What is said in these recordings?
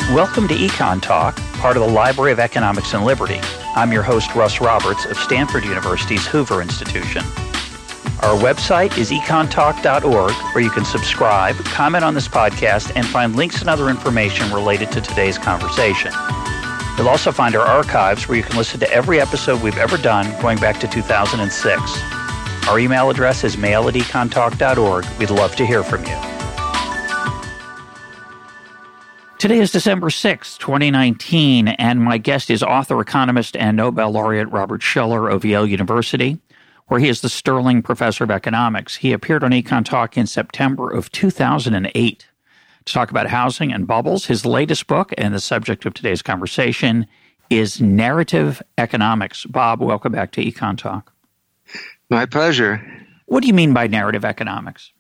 Welcome to Econ Talk, part of the Library of Economics and Liberty. I'm your host, Russ Roberts of Stanford University's Hoover Institution. Our website is econtalk.org, where you can subscribe, comment on this podcast, and find links and other information related to today's conversation. You'll also find our archives where you can listen to every episode we've ever done going back to 2006. Our email address is mail@econtalk.org. We'd love to hear from you. Today is December 6, 2019, and my guest is author, economist, and Nobel laureate Robert Shiller of Yale University, where he is the Sterling Professor of Economics. He appeared on Econ Talk in September of 2008 to talk about housing and bubbles. His latest book, and the subject of today's conversation, is Narrative Economics. Bob, welcome back to Econ Talk. My pleasure. What do you mean by narrative economics?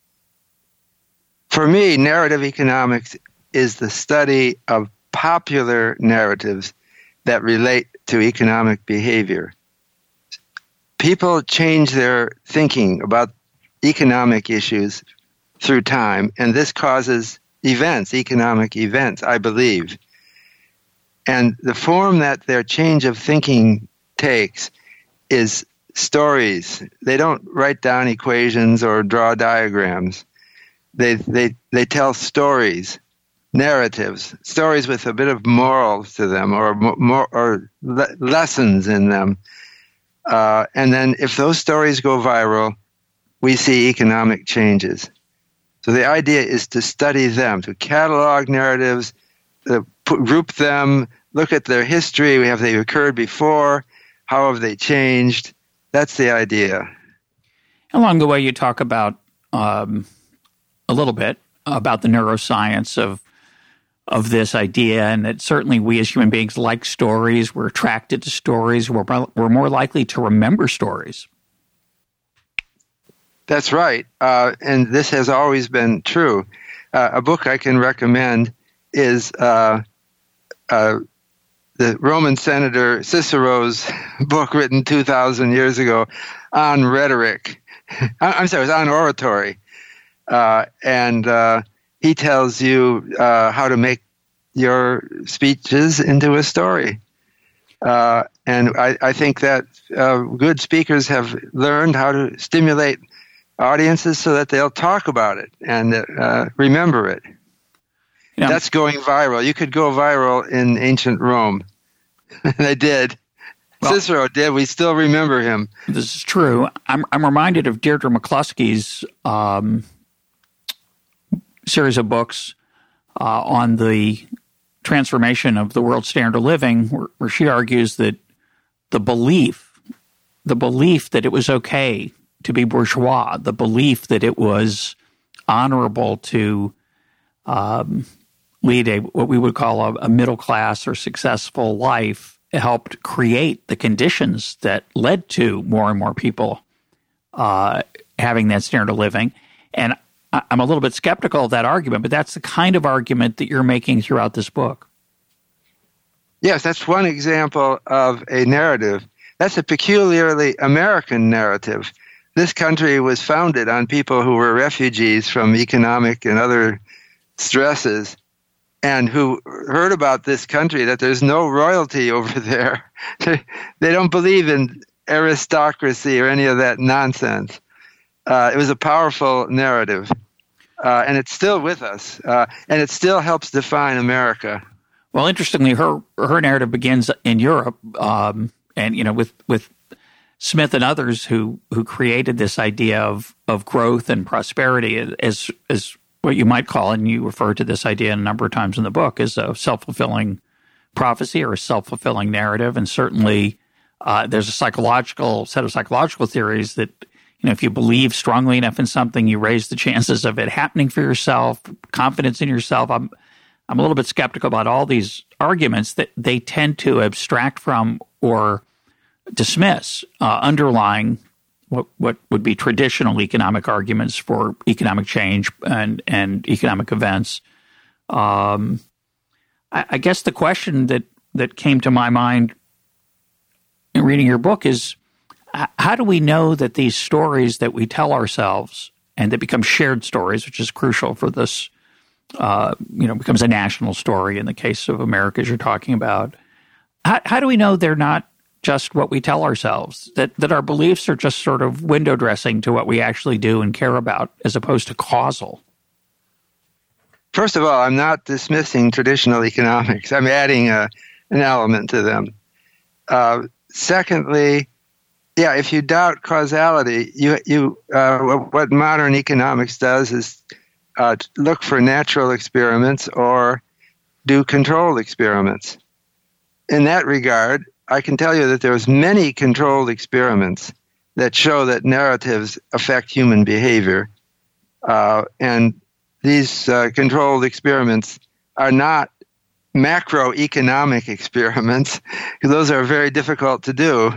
For me, narrative economics is the study of popular narratives that relate to economic behavior. People change their thinking about economic issues through time, and this causes events, economic events, I believe. And the form that their change of thinking takes is stories. They don't write down equations or draw diagrams. They tell stories. Narratives, stories with a bit of morals to them or lessons in them. And then if those stories go viral, we see economic changes. So the idea is to study them, to catalog narratives, group them, look at their history. Have they occurred before? How have they changed? That's the idea. Along the way, you talk about a little bit about the neuroscience of this idea, and that certainly we as human beings like stories. We're attracted to stories. We're more likely to remember stories. That's right. And this has always been true. A book I can recommend is the Roman Senator Cicero's book written 2,000 years ago on rhetoric. I'm sorry, it was on oratory. He tells you how to make your speeches into a story. And I think that good speakers have learned how to stimulate audiences so that they'll talk about it and remember it. Yeah. That's going viral. You could go viral in ancient Rome. They did. Well, Cicero did. We still remember him. This is true. I'm reminded of Deirdre McCluskey's series of books on the transformation of the world standard of living, where she argues that the belief that it was okay to be bourgeois, the belief that it was honorable to lead what we would call a middle class or successful life, helped create the conditions that led to more and more people having that standard of living. And I'm a little bit skeptical of that argument, but that's the kind of argument that you're making throughout this book. Yes, that's one example of a narrative. That's a peculiarly American narrative. This country was founded on people who were refugees from economic and other stresses and who heard about this country, that there's no royalty over there. They don't believe in aristocracy or any of that nonsense. It was a powerful narrative. And it's still with us, and it still helps define America. Well, interestingly, her narrative begins in Europe, and with Smith and others who created this idea of growth and prosperity as what you might call, and you refer to this idea a number of times in the book, as a self-fulfilling prophecy or a self-fulfilling narrative. And certainly, there's a set of psychological theories that, if you believe strongly enough in something, you raise the chances of it happening for yourself, confidence in yourself. I'm a little bit skeptical about all these arguments that they tend to abstract from or dismiss underlying what would be traditional economic arguments for economic change and economic events. I guess the question that came to my mind in reading your book is, how do we know that these stories that we tell ourselves and that become shared stories, which is crucial for this becomes a national story in the case of America, as you're talking about. How do we know they're not just what we tell ourselves, that our beliefs are just sort of window dressing to what we actually do and care about, as opposed to causal? First of all, I'm not dismissing traditional economics. I'm adding an element to them. Secondly, if you doubt causality, what modern economics does is look for natural experiments or do controlled experiments. In that regard, I can tell you that there's many controlled experiments that show that narratives affect human behavior. And these controlled experiments are not macroeconomic experiments. Those are very difficult to do,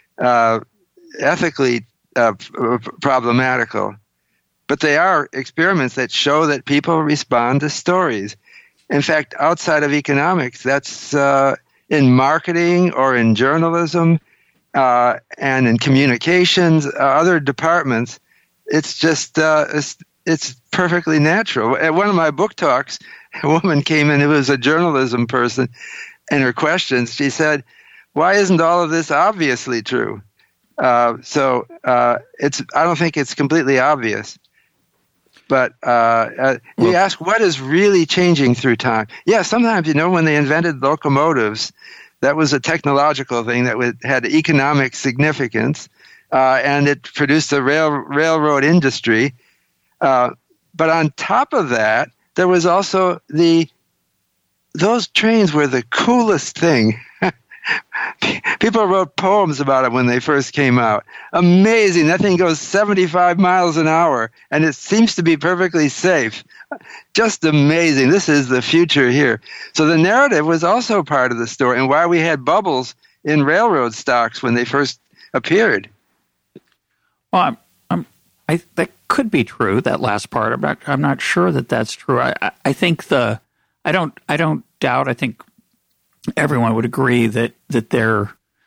ethically problematical. But they are experiments that show that people respond to stories. In fact, outside of economics, that's in marketing or in journalism and in communications, other departments. It's just it's perfectly natural. At one of my book talks, a woman came in who was a journalism person, and her questions, she said, "Why isn't all of this obviously true?" I don't think it's completely obvious. But you ask, what is really changing through time? Yeah, sometimes, when they invented locomotives, that was a technological thing that had economic significance, and it produced a railroad industry. But on top of that, there was also those trains were the coolest thing. People wrote poems about it when they first came out. Amazing. That thing goes 75 miles an hour, and it seems to be perfectly safe. Just amazing. This is the future here. So the narrative was also part of the story, and why we had bubbles in railroad stocks when they first appeared. Well, that could be true, that last part. I'm not sure that that's true. I think I don't doubt. I think everyone would agree that the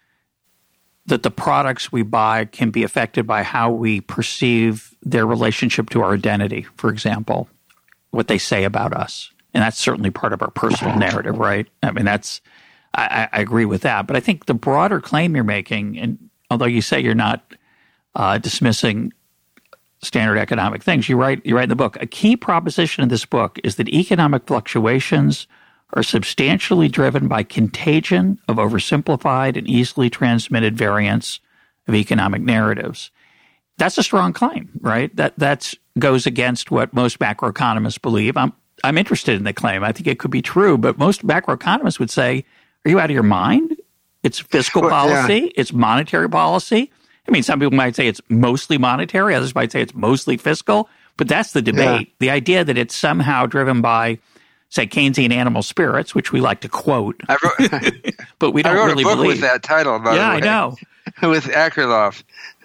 products we buy can be affected by how we perceive their relationship to our identity, for example, what they say about us. And that's certainly part of our personal narrative, right? I mean, I agree with that. But I think the broader claim you're making, and although you say you're not dismissing standard economic things, you write in the book, a key proposition in this book is that economic fluctuations are substantially driven by contagion of oversimplified and easily transmitted variants of economic narratives. That's a strong claim, right? That goes against what most macroeconomists believe. I'm interested in the claim. I think it could be true, but most macroeconomists would say, are you out of your mind? It's fiscal policy. It's monetary policy. I mean, some people might say it's mostly monetary. Others might say it's mostly fiscal. But that's the debate. Yeah. The idea that it's somehow driven by, say, Keynesian animal spirits, which we like to quote, but we don't really believe. I wrote a book with that title, by the way. Yeah, I know. With Akerlof.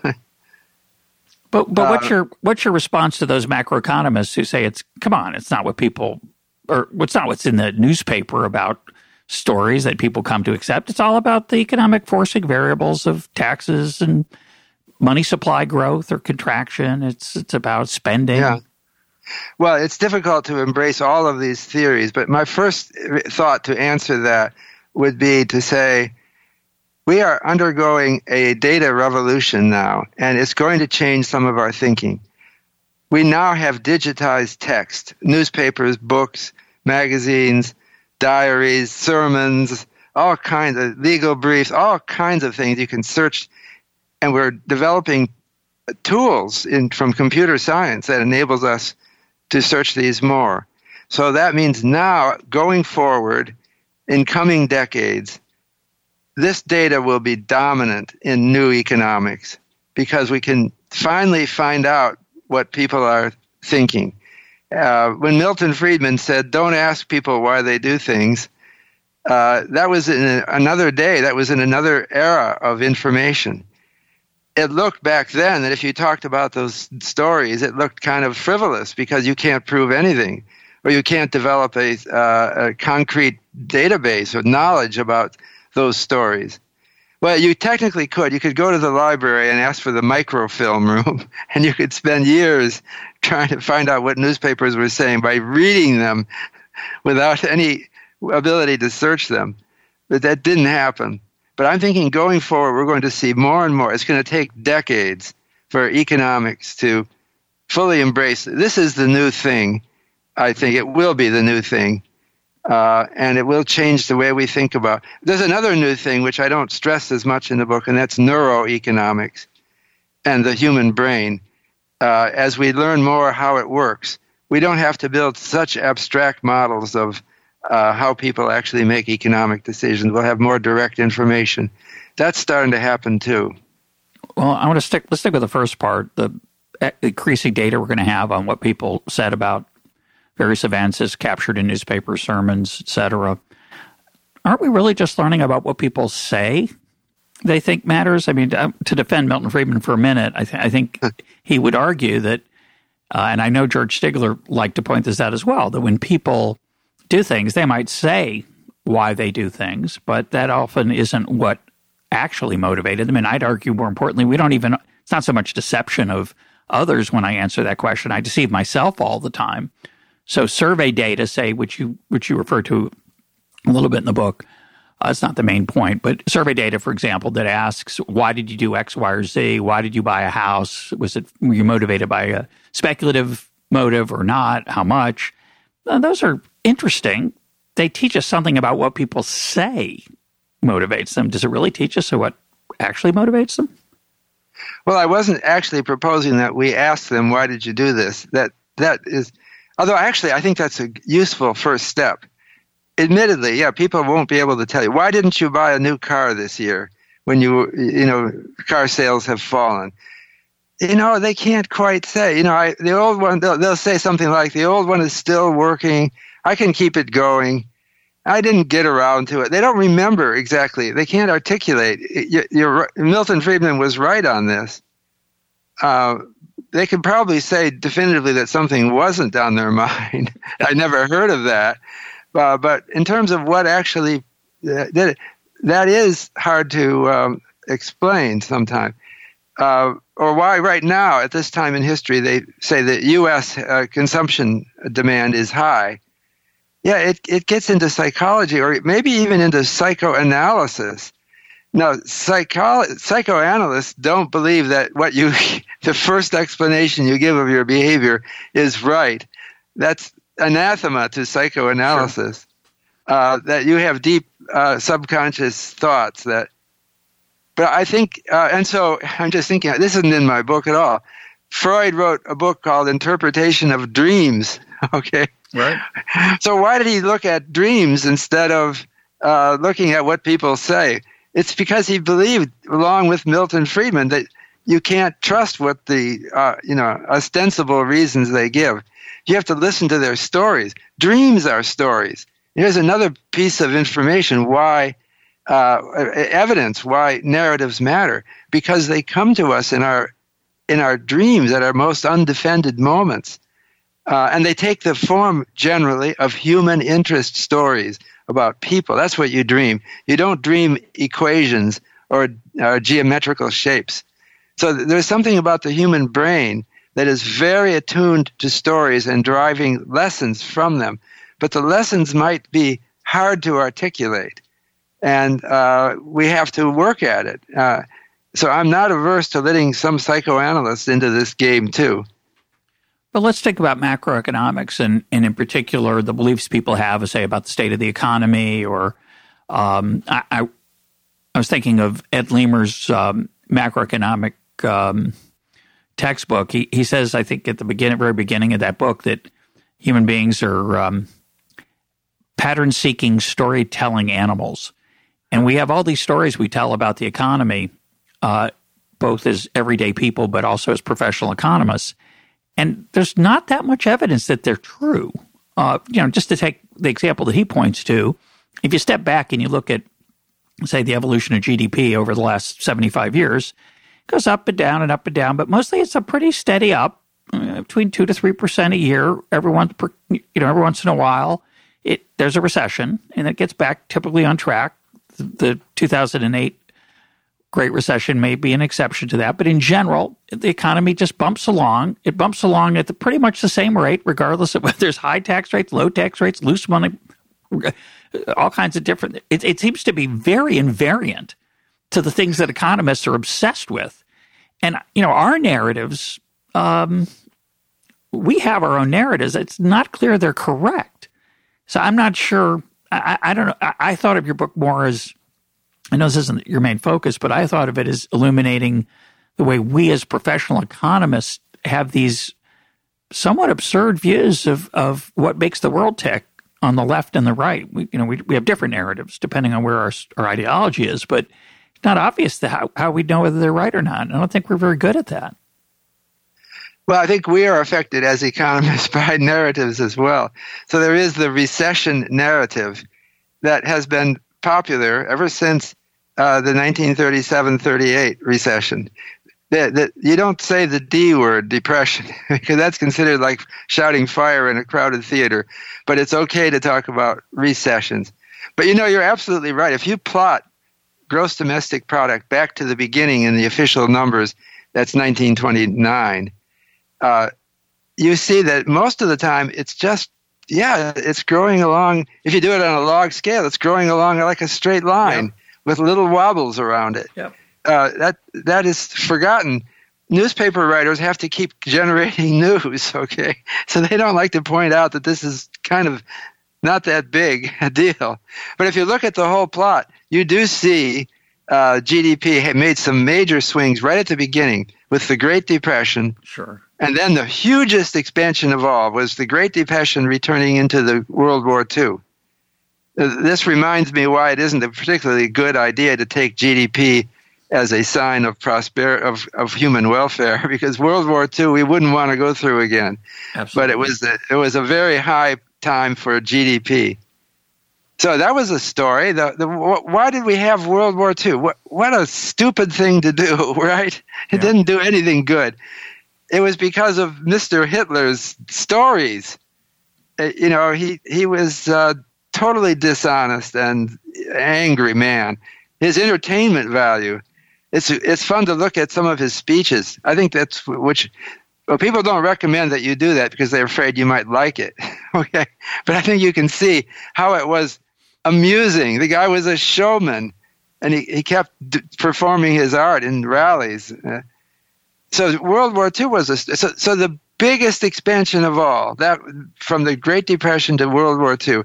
But what's your response to those macroeconomists who say it's not what people, or it's not what's in the newspaper about stories that people come to accept. It's all about the economic forcing variables of taxes and money supply growth or contraction. It's about spending. Yeah. Well, it's difficult to embrace all of these theories, but my first thought to answer that would be to say we are undergoing a data revolution now, and it's going to change some of our thinking. We now have digitized text, newspapers, books, magazines, diaries, sermons, all kinds of legal briefs, all kinds of things you can search. And we're developing tools from computer science that enables us to search these more. So that means now, going forward, in coming decades, this data will be dominant in new economics because we can finally find out what people are thinking. When Milton Friedman said, don't ask people why they do things, that was in another day. That was in another era of information. It looked back then that if you talked about those stories, it looked kind of frivolous because you can't prove anything, or you can't develop a concrete database of knowledge about those stories. Well, you technically could. You could go to the library and ask for the microfilm room, and you could spend years trying to find out what newspapers were saying by reading them without any ability to search them. But that didn't happen. But I'm thinking going forward, we're going to see more and more. It's going to take decades for economics to fully embrace it. This is the new thing. I think it will be the new thing. And it will change the way we think about. There's another new thing which I don't stress as much in the book, and that's neuroeconomics and the human brain. As we learn more how it works, we don't have to build such abstract models of how people actually make economic decisions. We'll have more direct information. That's starting to happen too. Well, let's stick with the first part, the increasing data we're going to have on what people said about various events as captured in newspapers, sermons, etc. Aren't we really just learning about what people say they think matters? I mean, to defend Milton Friedman for a minute, I think he would argue that, and I know George Stigler liked to point this out as well, that when people do things, they might say why they do things, but that often isn't what actually motivated them. And I'd argue more importantly, it's not so much deception of others when I answer that question. I deceive myself all the time. So survey data, say, which you refer to a little bit in the book, it's not the main point, but survey data, for example, that asks, why did you do X, Y, or Z? Why did you buy a house? Were you motivated by a speculative motive or not? How much? Those are interesting. They teach us something about what people say motivates them. Does it really teach us what actually motivates them? Well, I wasn't actually proposing that we ask them, why did you do this? That is, although actually I think that's a useful first step. Admittedly, yeah, people won't be able to tell you, why didn't you buy a new car this year when car sales have fallen? They can't quite say. The old one, they'll say something like, the old one is still working. I can keep it going. I didn't get around to it. They don't remember exactly. They can't articulate. Milton Friedman was right on this. They could probably say definitively that something wasn't on their mind. I never heard of that. But in terms of what actually did it, that is hard to explain sometimes. Or why right now, at this time in history, they say that U.S. Consumption demand is high. Yeah, it gets into psychology or maybe even into psychoanalysis. Now, psychoanalysts don't believe that the first explanation you give of your behavior is right. That's anathema to psychoanalysis. Sure. That you have deep subconscious thoughts that. But I think, and so I'm just thinking, this isn't in my book at all. Freud wrote a book called Interpretation of Dreams. Okay. Right. So why did he look at dreams instead of looking at what people say? It's because he believed, along with Milton Friedman, that you can't trust what the ostensible reasons they give. You have to listen to their stories. Dreams are stories. Here's another piece of information why evidence why narratives matter, because they come to us in our dreams at our most undefended moments. And they take the form, generally, of human interest stories about people. That's what you dream. You don't dream equations or geometrical shapes. So there's something about the human brain that is very attuned to stories and deriving lessons from them. But the lessons might be hard to articulate, and we have to work at it. So I'm not averse to letting some psychoanalysts into this game, too. But let's think about macroeconomics and in particular the beliefs people have, say, about the state of the economy. Or I was thinking of Ed Lemer's macroeconomic textbook. He says, I think at the very beginning of that book, that human beings are pattern-seeking, storytelling animals. And we have all these stories we tell about the economy, both as everyday people but also as professional economists. And there's not that much evidence that they're true. Just to take the example that he points to, if you step back and you look at, say, the evolution of GDP over the last 75 years, it goes up and down, but mostly it's a pretty steady up, between 2 to 3% a year. Every once in a while, there's a recession, and it gets back typically on track. The 2008 Great Recession may be an exception to that, but in general, the economy just bumps along. It bumps along at pretty much the same rate, regardless of whether there's high tax rates, low tax rates, loose money, all kinds of different. It seems to be very invariant to the things that economists are obsessed with. And, our narratives, we have our own narratives. It's not clear they're correct. So I'm not sure. I don't know. I thought of your book more as, I know this isn't your main focus, but I thought of it as illuminating the way we as professional economists have these somewhat absurd views of what makes the world tick on the left and the right. We have different narratives depending on where our ideology is, but it's not obvious how we know whether they're right or not. I don't think we're very good at that. Well, I think we are affected as economists by narratives as well. So there is the recession narrative that has been popular ever since the 1937-38 recession. You don't say the D word, depression, because that's considered like shouting fire in a crowded theater. But it's okay to talk about recessions. But you're absolutely right. If you plot gross domestic product back to the beginning in the official numbers, that's 1929, you see that most of the time it's just, it's growing along. If you do it on a log scale, it's growing along like a straight line with little wobbles around it. Yep. That is forgotten. Newspaper writers have to keep generating news, okay? So they don't like to point out that this is kind of not that big a deal. But if you look at the whole plot, you do see GDP had made some major swings right at the beginning with the Great Depression. Sure. And then the hugest expansion of all was the Great Depression returning into the World War II. This reminds me why it isn't a particularly good idea to take GDP as a sign of prosperity, of human welfare, because World War II we wouldn't want to go through again. Absolutely. But it was a very high time for GDP. So that was a story. Why did we have World War II? What a stupid thing to do, right? It didn't do anything good. It was because of Mr. Hitler's stories. He was totally dishonest and angry man. His entertainment value. It's fun to look at some of his speeches. I think that's people don't recommend that you do that because they're afraid you might like it. Okay, but I think you can see how it was amusing. The guy was a showman, and he kept performing his art in rallies. So World War II was so the biggest expansion of all, that from the Great Depression to World War II,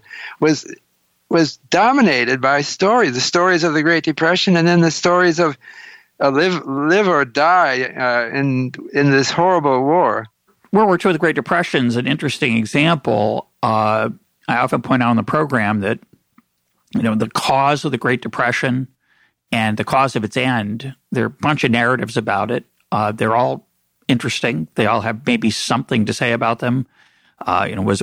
was dominated by stories. The stories of the Great Depression, and then the stories of live or die in this horrible war. World War II, the Great Depression, is an interesting example. I often point out on the program that the cause of the Great Depression and the cause of its end, there are a bunch of narratives about it. They're all interesting. They all have maybe something to say about them. Was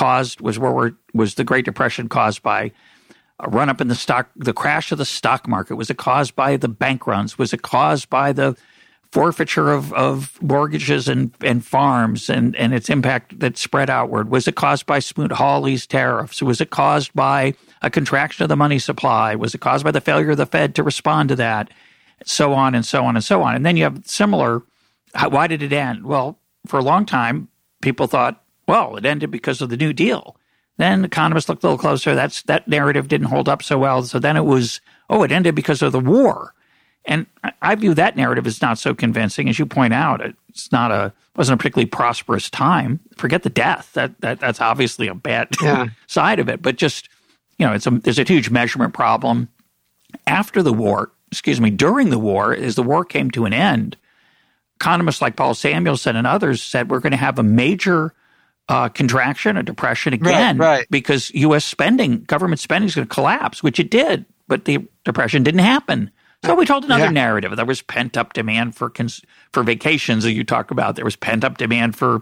the Great Depression caused by a run up in the crash of the stock market? Was it caused by the bank runs? Was it caused by the forfeiture of mortgages and farms and its impact that spread outward? Was it caused by Smoot-Hawley's tariffs? Was it caused by a contraction of the money supply? Was it caused by the failure of the Fed to respond to that? So on and so on and so on. And then you have similar, why did it end? Well, for a long time, people thought, well, it ended because of the New Deal. Then economists looked a little closer. That narrative didn't hold up so well. So then it was, it ended because of the war. And I view that narrative as not so convincing. As you point out, wasn't a particularly prosperous time. Forget the death. That's obviously a bad side of it. But just, there's a huge measurement problem. After the war, during the war, as the war came to an end, economists like Paul Samuelson and others said we're going to have a major contraction, a depression again, right. Because U.S. government spending is going to collapse, which it did, but the depression didn't happen. So we told another narrative. There was pent-up demand for vacations, as you talk about. There was pent-up demand for,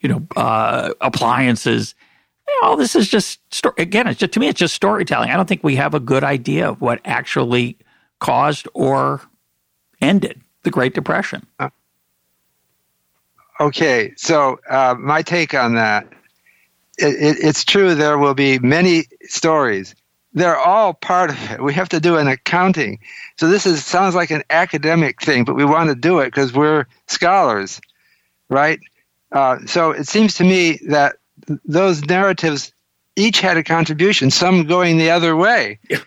appliances. This is just again. To me, it's just storytelling. I don't think we have a good idea of what actually caused or ended the Great Depression. Okay, so my take on that, it's true there will be many stories, they're all part of it. We have to do an accounting. So this sounds like an academic thing, but we want to do it because we're scholars, right? So it seems to me that those narratives each had a contribution, some going the other way. Yeah.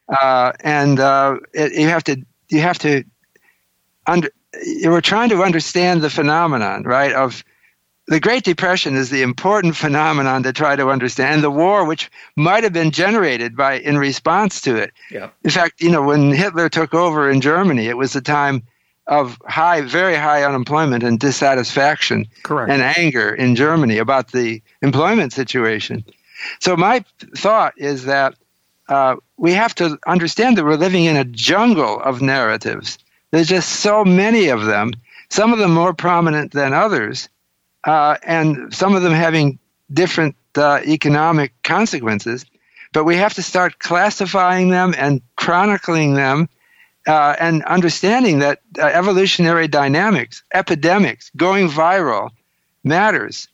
We're trying to understand the phenomenon, right, of the Great Depression is the important phenomenon to try to understand, and the war, which might have been generated in response to it. Yeah. In fact, when Hitler took over in Germany, it was a time of very high unemployment and dissatisfaction. Correct. And anger in Germany about the employment situation. So my thought is that we have to understand that we're living in a jungle of narratives. There's just so many of them, some of them more prominent than others, and some of them having different economic consequences. But we have to start classifying them and chronicling them and understanding that evolutionary dynamics, epidemics, going viral matters.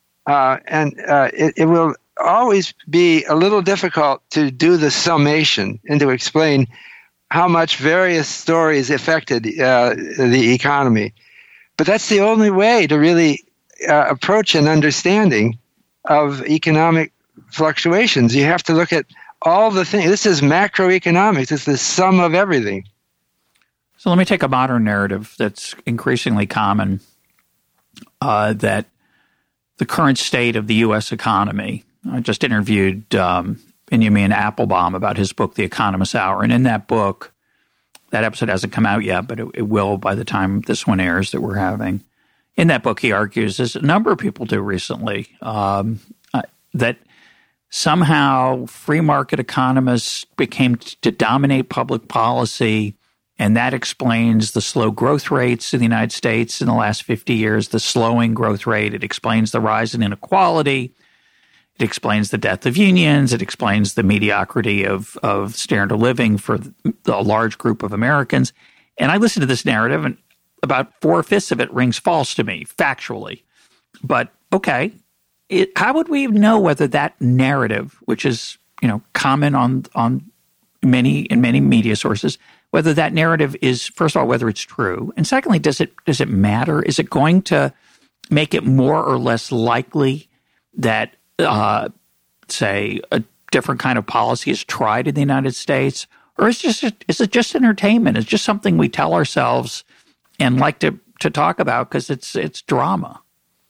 It will always be a little difficult to do the summation and to explain how much various stories affected the economy. But that's the only way to really approach an understanding of economic fluctuations. You have to look at all the things. This is macroeconomics. It's the sum of everything. So let me take a modern narrative that's increasingly common, that the current state of the U.S. economy. I just interviewed Benjamin Applebaum about his book, The Economist's Hour. And in that book, that episode hasn't come out yet, but it will by the time this one airs that we're having. In that book, he argues, as a number of people do recently, that somehow free market economists became to dominate public policy, and that explains the slow growth rates in the United States in the last 50 years, the slowing growth rate. It explains the rise in inequality. It explains the death of unions. It explains the mediocrity of standard of living for a large group of Americans. And I listened to this narrative, and about 4/5 of it rings false to me, factually. But, okay, how would we know whether that narrative, which is common in many media sources, whether that narrative is, first of all, whether it's true, and secondly, does it matter? Is it going to make it more or less likely that say a different kind of policy is tried in the United States, or is it just entertainment? It's just something we tell ourselves and like to talk about because it's drama.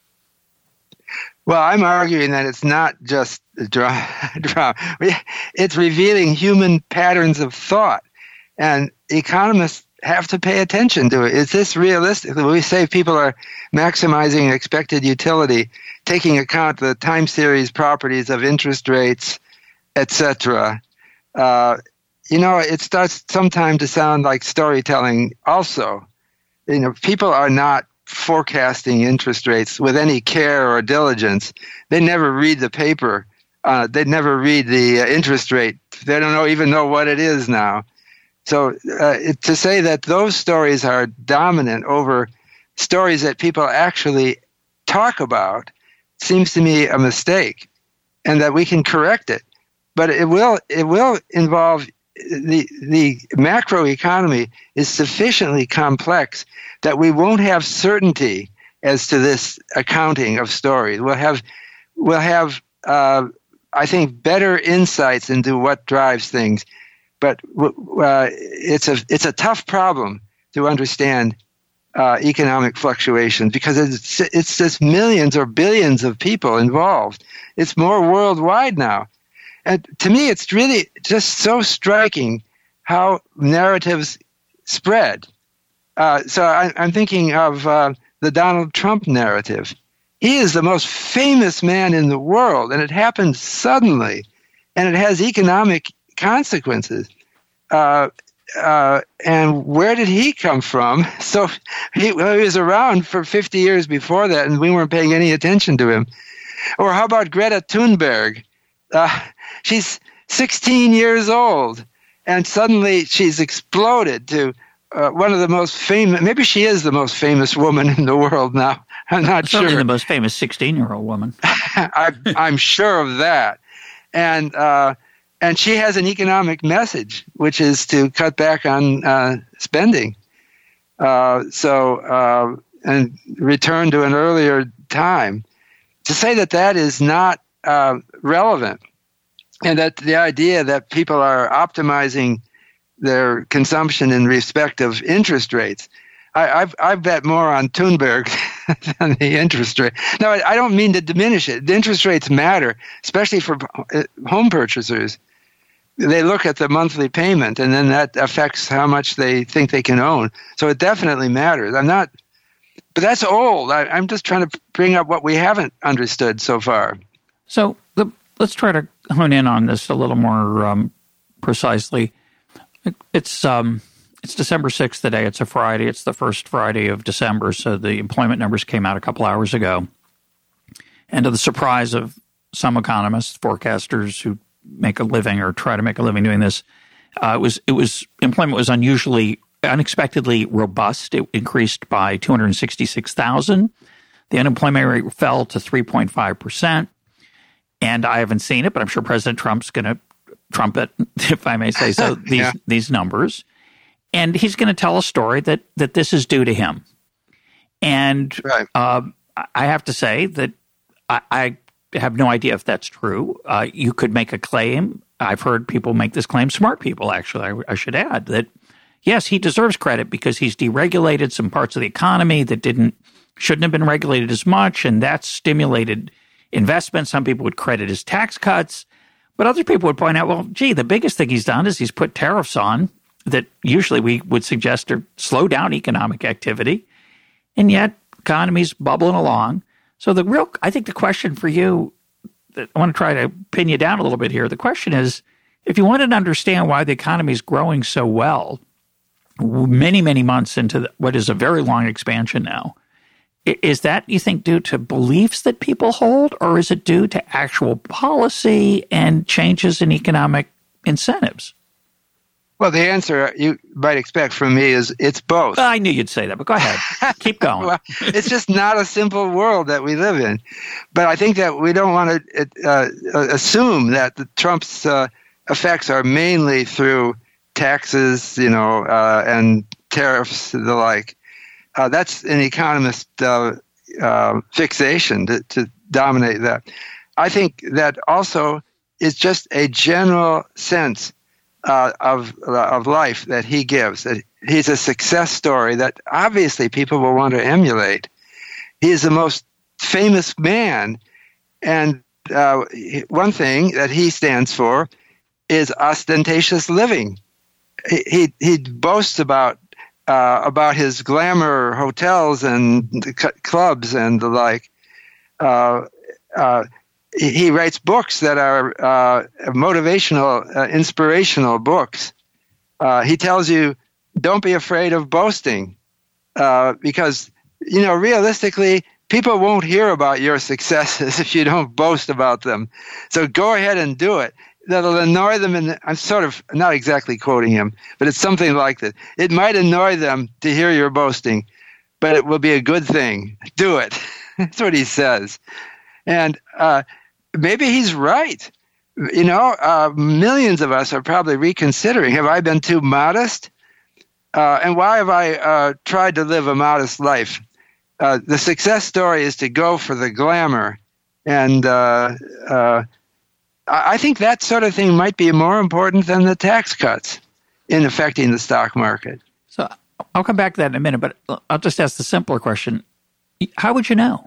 Well, I'm arguing that it's not just drama. It's revealing human patterns of thought, and economists have to pay attention to it. Is this realistic? We say people are maximizing expected utility, taking account the time series properties of interest rates, etc. It starts sometimes to sound like storytelling also. People are not forecasting interest rates with any care or diligence. They never read the paper. They never read the interest rate. They don't even know what it is now. So to say that those stories are dominant over stories that people actually talk about seems to me a mistake, and that we can correct it. But it will involve the macroeconomy is sufficiently complex that we won't have certainty as to this accounting of stories. We'll have I think better insights into what drives things. But it's a tough problem to understand economic fluctuations because it's just millions or billions of people involved. It's more worldwide now. And to me, it's really just so striking how narratives spread. So I'm thinking of the Donald Trump narrative. He is the most famous man in the world, and it happened suddenly, and it has economic consequences. And where did he come from? So he was around for 50 years before that, and we weren't paying any attention to him. Or how about Greta Thunberg? She's 16 years old, and suddenly she's exploded to one of the most famous, maybe she is the most famous woman in the world now. I'm not sure. Certainly the most famous 16-year-old woman. I'm sure of that. And And she has an economic message, which is to cut back on spending. And return to an earlier time. To say that is not relevant, and that the idea that people are optimizing their consumption in respect of interest rates, I bet more on Thunberg than the interest rate. No, I don't mean to diminish it. The interest rates matter, especially for home purchasers. They look at the monthly payment, and then that affects how much they think they can own. So it definitely matters. But that's old. I'm just trying to bring up what we haven't understood so far. So let's try to hone in on this a little more precisely. It's December 6th today. It's a Friday. It's the first Friday of December, so the employment numbers came out a couple hours ago. And to the surprise of some economists, forecasters who make a living or try to make a living doing this, employment was unexpectedly robust. It increased by 266,000. The unemployment rate fell to 3.5%. And I haven't seen it, but I'm sure President Trump's going to trumpet, if I may say so, these numbers. And he's going to tell a story that this is due to him. And right. I have to say that I have no idea if that's true. You could make a claim. I've heard people make this claim, smart people actually, I should add, that yes, he deserves credit because he's deregulated some parts of the economy that shouldn't have been regulated as much, and that's stimulated investment. Some people would credit his tax cuts, but other people would point out, well, gee, the biggest thing he's done is he's put tariffs on that usually we would suggest to slow down economic activity, and yet economy's bubbling along. So I think the question for you, I want to try to pin you down a little bit here. The question is, if you wanted to understand why the economy is growing so well, many, many months into what is a very long expansion now, is that, you think, due to beliefs that people hold, or is it due to actual policy and changes in economic incentives? Well, the answer you might expect from me is it's both. I knew you'd say that, but go ahead. Keep going. Well, it's just not a simple world that we live in. But I think that we don't want to assume that Trump's effects are mainly through taxes, and tariffs and the like. That's an economist fixation to dominate that. I think that also is just a general sense of life that he gives. That he's a success story that obviously people will want to emulate. He is the most famous man, and one thing that he stands for is ostentatious living. He boasts about his glamour hotels and clubs and the like. He writes books that are motivational, inspirational books. He tells you, don't be afraid of boasting, because, realistically, people won't hear about your successes if you don't boast about them. So go ahead and do it. That'll annoy them, and I'm sort of not exactly quoting him, but it's something like that. It might annoy them to hear your boasting, but it will be a good thing. Do it. That's what he says. And maybe he's right. Millions of us are probably reconsidering. Have I been too modest? And why have I tried to live a modest life? The success story is to go for the glamour. And I think that sort of thing might be more important than the tax cuts in affecting the stock market. So I'll come back to that in a minute, but I'll just ask the simpler question. How would you know?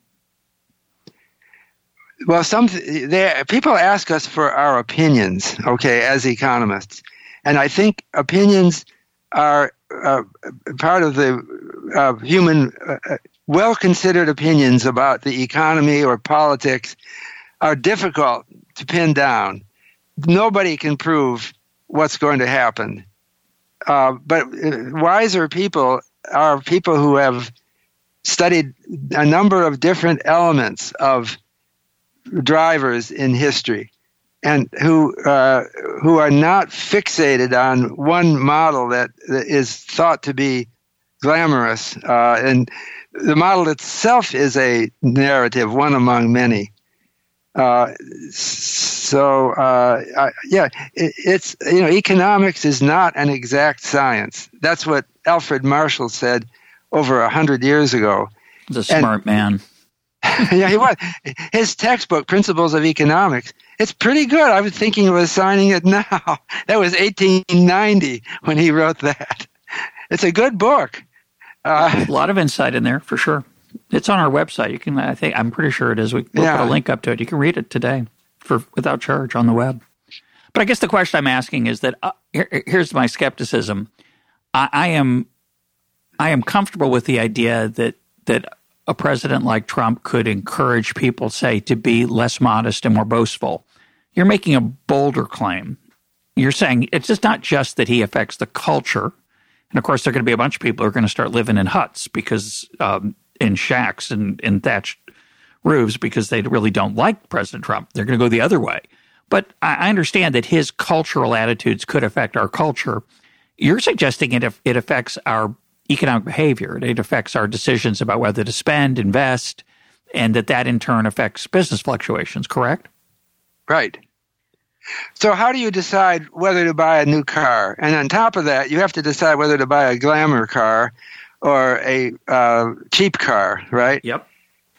Well, people ask us for our opinions, okay, as economists. And I think opinions are part of the human, well-considered opinions about the economy or politics are difficult to pin down. Nobody can prove what's going to happen. But wiser people are people who have studied a number of different elements of drivers in history, and who are not fixated on one model that is thought to be glamorous. And the model itself is a narrative, one among many. So, it's, economics is not an exact science. That's what Alfred Marshall said over 100 years ago. He's a smart man. Yeah, he was. His textbook, Principles of Economics, it's pretty good. I was thinking of assigning it now. That was 1890 when he wrote that. It's a good book. A lot of insight in there, for sure. It's on our website. You can. I'm pretty sure it is. We'll put a link up to it. You can read it today without charge on the web. But I guess the question I'm asking is that here's my skepticism. I am comfortable with the idea that a president like Trump could encourage people, say, to be less modest and more boastful. You're making a bolder claim. You're saying it's just not just that he affects the culture. And, of course, there are going to be a bunch of people who are going to start living in huts because in shacks and in thatched roofs because they really don't like President Trump. They're going to go the other way. But I understand that his cultural attitudes could affect our culture. You're suggesting it affects our economic behavior. It affects our decisions about whether to spend, invest, and that in turn affects business fluctuations, correct? Right. So how do you decide whether to buy a new car? And on top of that, you have to decide whether to buy a glamour car or a cheap car, right? Yep.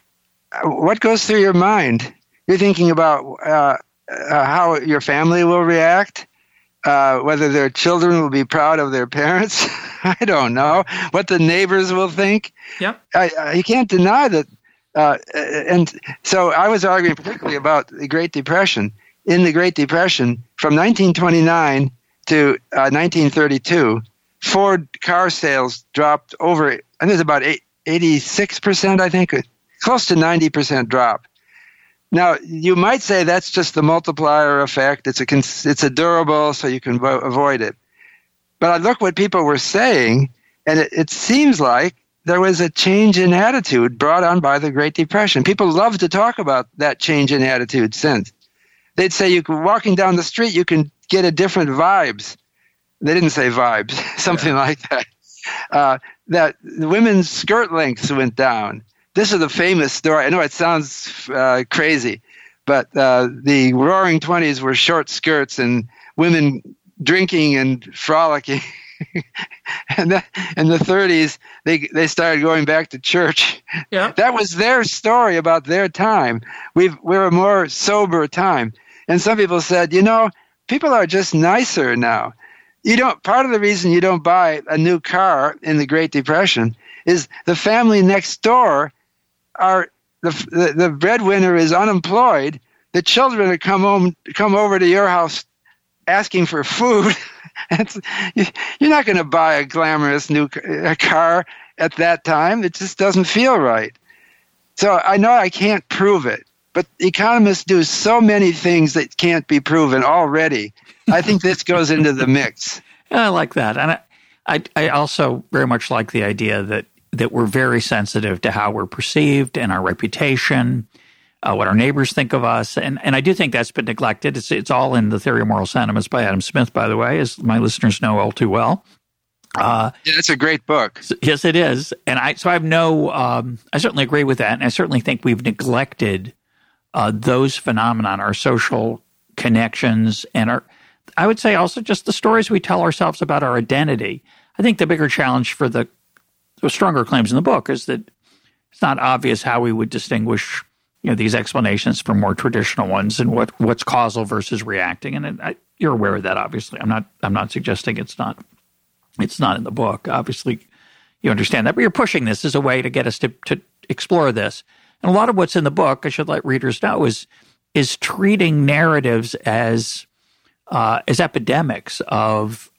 What goes through your mind? You're thinking about how your family will react, whether their children will be proud of their parents. I don't know. What the neighbors will think. Yep. You can't deny that. And so I was arguing particularly about the Great Depression. In the Great Depression, from 1929 to 1932, Ford car sales dropped over, I think it was about 86%, I think, close to 90% drop. Now, you might say that's just the multiplier effect. It's a durable, so you can avoid it. But I look what people were saying, and it seems like there was a change in attitude brought on by the Great Depression. People love to talk about that change in attitude since. They'd say walking down the street, you can get a different vibes. They didn't say vibes, something like that. That the women's skirt lengths went down. This is a famous story. I know it sounds crazy, but the Roaring '20s were short skirts and women drinking and frolicking. And in the '30s, they started going back to church. Yeah. That was their story about their time. We're a more sober time. And some people said, people are just nicer now. Part of the reason you don't buy a new car in the Great Depression is the family next door the breadwinner is unemployed. The children come over to your house asking for food. You're not going to buy a glamorous new car at that time. It just doesn't feel right. So I know I can't prove it. But economists do so many things that can't be proven already. I think this goes into the mix. I like that. And I also very much like the idea that we're very sensitive to how we're perceived and our reputation, what our neighbors think of us. And I do think that's been neglected. It's all in The Theory of Moral Sentiments by Adam Smith, by the way, as my listeners know all too well. Yeah, it's a great book. Yes, it is. And I certainly agree with that. And I certainly think we've neglected those phenomena, our social connections, and I would say also just the stories we tell ourselves about our identity. I think the bigger challenge for the stronger claims in the book is that it's not obvious how we would distinguish these explanations from more traditional ones and what's causal versus reacting. And you're aware of that, obviously. I'm not suggesting it's not in the book. Obviously, you understand that, but you're pushing this as a way to get us to explore this. And a lot of what's in the book, I should let readers know, is treating narratives as epidemics of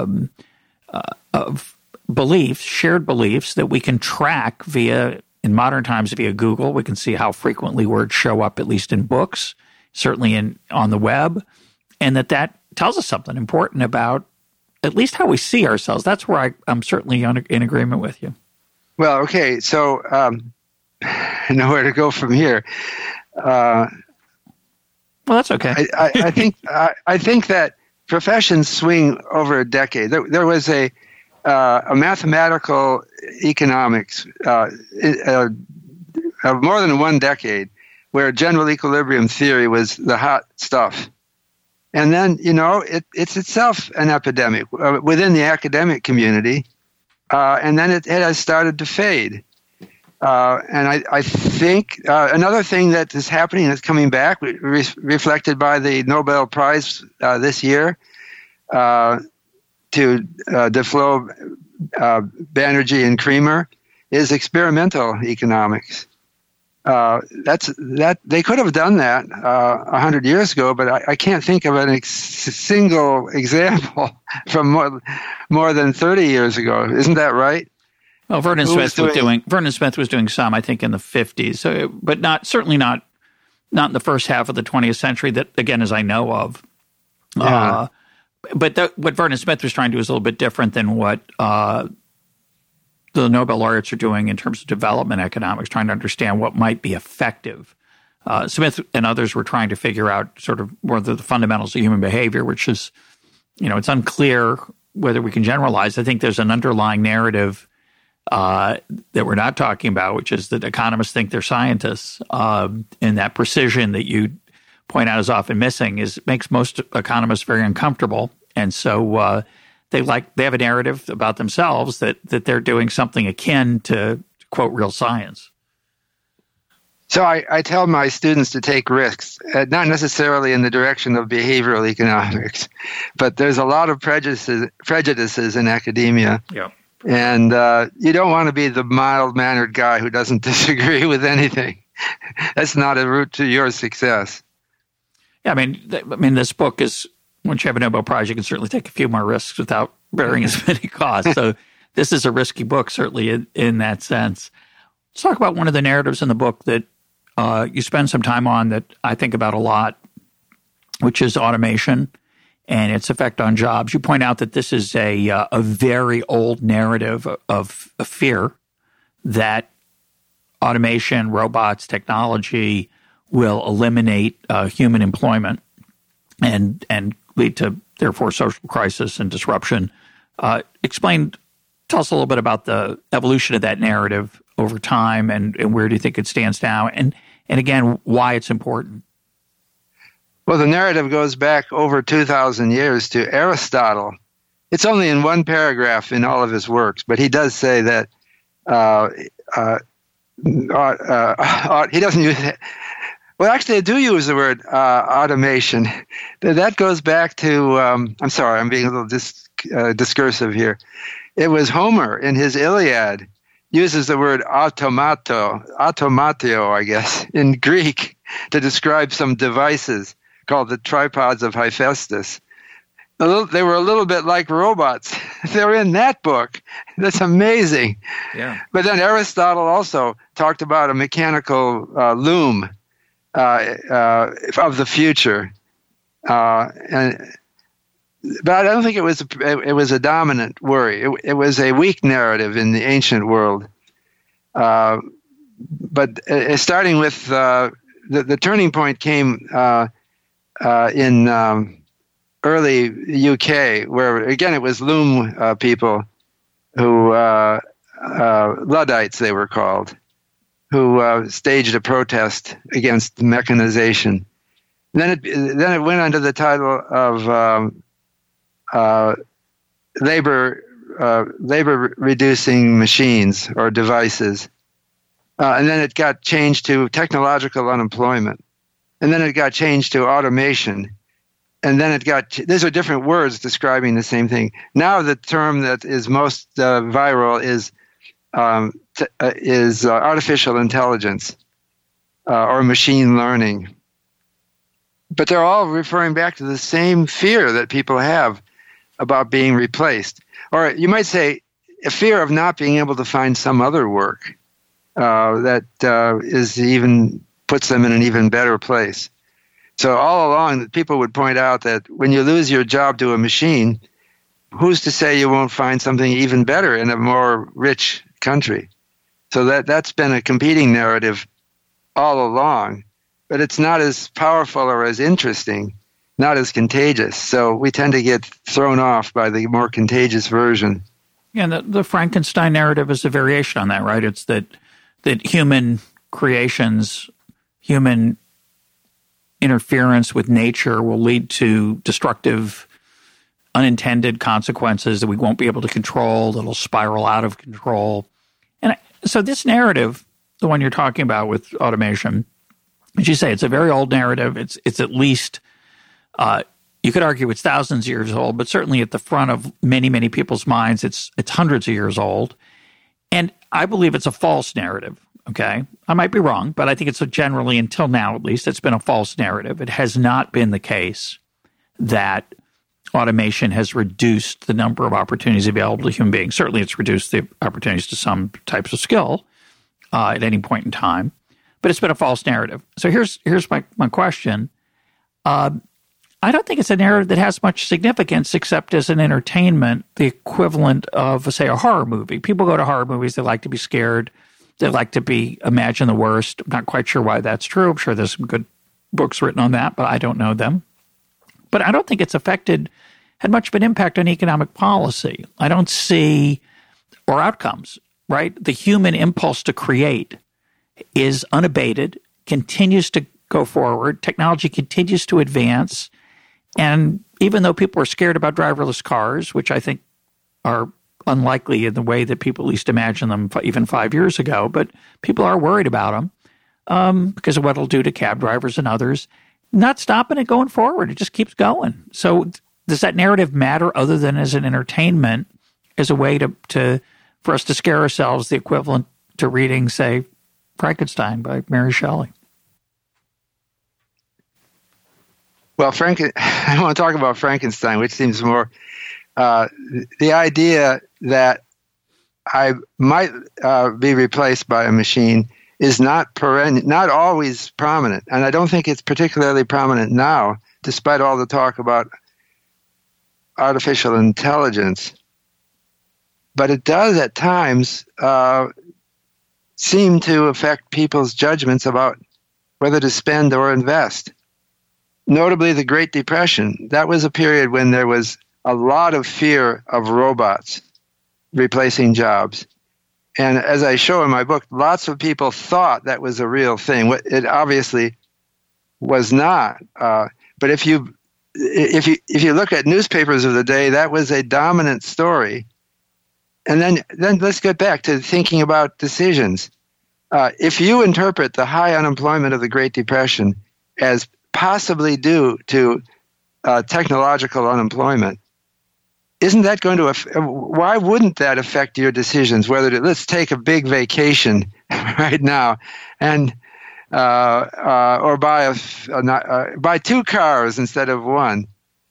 beliefs, shared beliefs that we can track in modern times via Google. We can see how frequently words show up, at least in books, certainly on the web, and that tells us something important about at least how we see ourselves. That's where I'm certainly in agreement with you. Well, okay, so I know where to go from here. Well, that's okay. I think that professions swing over a decade. There was a mathematical economics of more than one decade where general equilibrium theory was the hot stuff. And then, it's itself an epidemic within the academic community. And then it has started to fade. And I think another thing that is happening that's coming back, reflected by the Nobel Prize this year to Duflo, Banerjee, and Creamer, is experimental economics. They could have done that 100 years ago, but I can't think of a single example from more than 30 years ago. Isn't that right? Well, Vernon Smith was doing some, I think, in the 50s, but certainly not in the first half of the 20th century. That, again, as I know of. Yeah. But what Vernon Smith was trying to do is a little bit different than what the Nobel laureates are doing in terms of development economics, trying to understand what might be effective. Smith and others were trying to figure out sort of more the fundamentals of human behavior, which is, it's unclear whether we can generalize. I think there's an underlying narrative that we're not talking about, which is that economists think they're scientists, and that precision that you point out is often missing makes most economists very uncomfortable. And so they have a narrative about themselves that they're doing something akin to quote real science. So I tell my students to take risks, not necessarily in the direction of behavioral economics, but there's a lot of prejudices in academia. Yeah. And you don't want to be the mild-mannered guy who doesn't disagree with anything. That's not a route to your success. Yeah, I mean, this book is, once you have a Nobel Prize, you can certainly take a few more risks without bearing as many costs. So this is a risky book, certainly in that sense. Let's talk about one of the narratives in the book that you spend some time on that I think about a lot, which is automation and its effect on jobs. You point out that this is a very old narrative of fear that automation, robots, technology will eliminate human employment and lead to, therefore, social crisis and disruption. Tell us a little bit about the evolution of that narrative over time and where do you think it stands now? And again, why it's important. Well, the narrative goes back over 2,000 years to Aristotle. It's only in one paragraph in all of his works, but he does say that he doesn't use it. Well, actually, I do use the word automation. That goes back to, I'm sorry, I'm being a little discursive here. It was Homer in his Iliad uses the word automatio, I guess, in Greek to describe some devices called the tripods of Hephaestus. They were a little bit like robots. They're in that book. That's amazing. Yeah. But then Aristotle also talked about a mechanical loom of the future, but I don't think it was a dominant worry. It was a weak narrative in the ancient world. But starting with the turning point came in early UK, where again it was loom people who Luddites they were called, who staged a protest against mechanization. Then it went under the title of labor reducing machines or devices, and then it got changed to technological unemployment, and then it got changed to automation, and then these are different words describing the same thing. Now the term that is most viral is artificial intelligence or machine learning. But they're all referring back to the same fear that people have about being replaced. Or you might say a fear of not being able to find some other work that puts them in an even better place. So all along, people would point out that when you lose your job to a machine, who's to say you won't find something even better in a more rich country? So that's been a competing narrative all along, but it's not as powerful or as interesting, not as contagious. So we tend to get thrown off by the more contagious version. Yeah, the Frankenstein narrative is a variation on that, right? It's that human creations, human interference with nature will lead to destructive, unintended consequences that we won't be able to control, that'll spiral out of control. And so this narrative, the one you're talking about with automation, as you say, it's a very old narrative. It's at least, you could argue it's thousands of years old, but certainly at the front of many, many people's minds, it's hundreds of years old. And I believe it's a false narrative, okay? I might be wrong, but I think it's generally, until now at least, it's been a false narrative. It has not been the case that automation has reduced the number of opportunities available to human beings. Certainly it's reduced the opportunities to some types of skill at any point in time, but it's been a false narrative. So here's my question. I don't think it's a narrative that has much significance except as an entertainment, the equivalent of, say, a horror movie. People go to horror movies. They like to be scared. They like to imagine the worst. I'm not quite sure why that's true. I'm sure there's some good books written on that, but I don't know them. But I don't think it's had much of an impact on economic policy. I don't see, or outcomes, right? The human impulse to create is unabated, continues to go forward. Technology continues to advance. And even though people are scared about driverless cars, which I think are unlikely in the way that people at least imagined them even 5 years ago, but people are worried about them because of what it'll do to cab drivers and others, not stopping it going forward. It just keeps going. So does that narrative matter other than as an entertainment, as a way for us to scare ourselves, the equivalent to reading, say, Frankenstein by Mary Shelley? Well, I want to talk about Frankenstein, which seems more the idea that I might be replaced by a machine is not always prominent, and I don't think it's particularly prominent now, despite all the talk about artificial intelligence. But it does at times seem to affect people's judgments about whether to spend or invest. Notably, the Great Depression. That was a period when there was a lot of fear of robots replacing jobs. And as I show in my book, lots of people thought that was a real thing. It obviously was not. But if you look at newspapers of the day, that was a dominant story. And then let's get back to thinking about decisions. If you interpret the high unemployment of the Great Depression as possibly due to technological unemployment, isn't that going to why wouldn't that affect your decisions? Let's take a big vacation right now, and or buy two cars instead of one.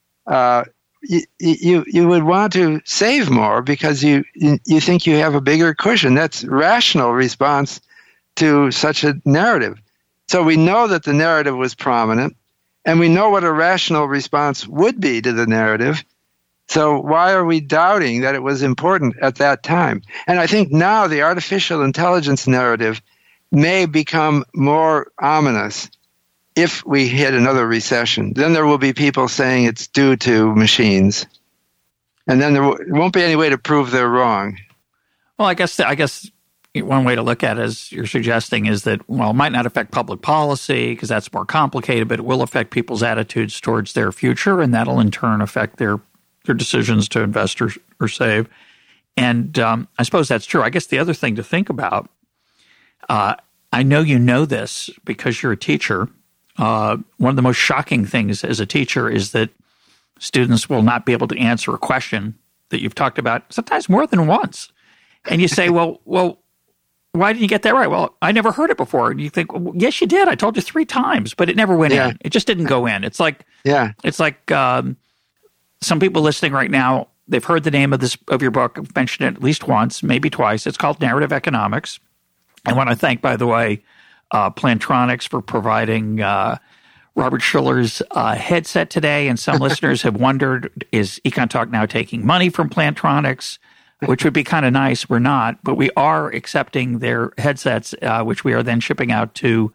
You would want to save more because you think you have a bigger cushion. That's rational response to such a narrative. So we know that the narrative was prominent, and we know what a rational response would be to the narrative. So why are we doubting that it was important at that time? And I think now the artificial intelligence narrative may become more ominous if we hit another recession. Then there will be people saying it's due to machines. And then there won't be any way to prove they're wrong. Well, I guess one way to look at it, as you're suggesting, is that, well, it might not affect public policy because that's more complicated, but it will affect people's attitudes towards their future, and that'll in turn affect their decisions to invest or save. And I suppose that's true. I guess the other thing to think about, I know you know this because you're a teacher. One of the most shocking things as a teacher is that students will not be able to answer a question that you've talked about sometimes more than once. And you say, well, why didn't you get that right? Well, I never heard it before. And you think, well, yes, you did. I told you 3 times, but it never went in. It just didn't go in. It's like some people listening right now, they've heard the name of your book. I've mentioned it at least once, maybe twice. It's called Narrative Economics. I want to thank, by the way, Plantronics for providing Robert Schiller's headset today. And some listeners have wondered, is Econ Talk now taking money from Plantronics? Which would be kind of nice. We're not, but we are accepting their headsets, which we are then shipping out to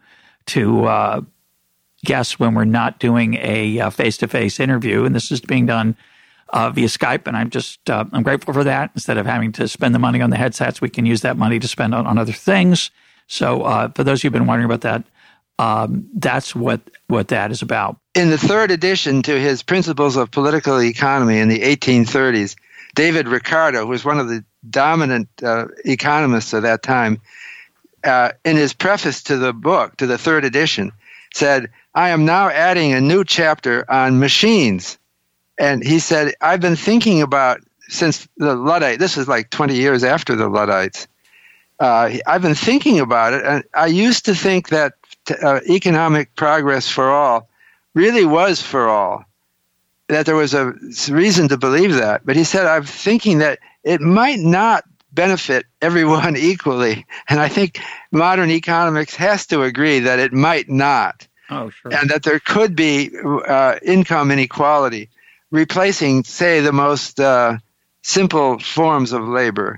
guests when we're not doing a face-to-face interview. And this is being done via Skype, and I'm grateful for that. Instead of having to spend the money on the headsets, we can use that money to spend on other things. So for those who've been wondering about that, That's what that is about. In the third edition to his Principles of Political Economy in the 1830s, David Ricardo, who was one of the dominant economists of that time, in his preface to the book, to the third edition, said, "I am now adding a new chapter on machines." And he said, "I've been thinking about, since the Luddite, this is like 20 years after the Luddites, I've been thinking about it, and I used to think that economic progress for all really was for all, that there was a reason to believe that. But he said, I'm thinking that it might not benefit everyone equally. And I think modern economics has to agree that it might not. Oh, sure. And that there could be income inequality, replacing, say, the most simple forms of labor.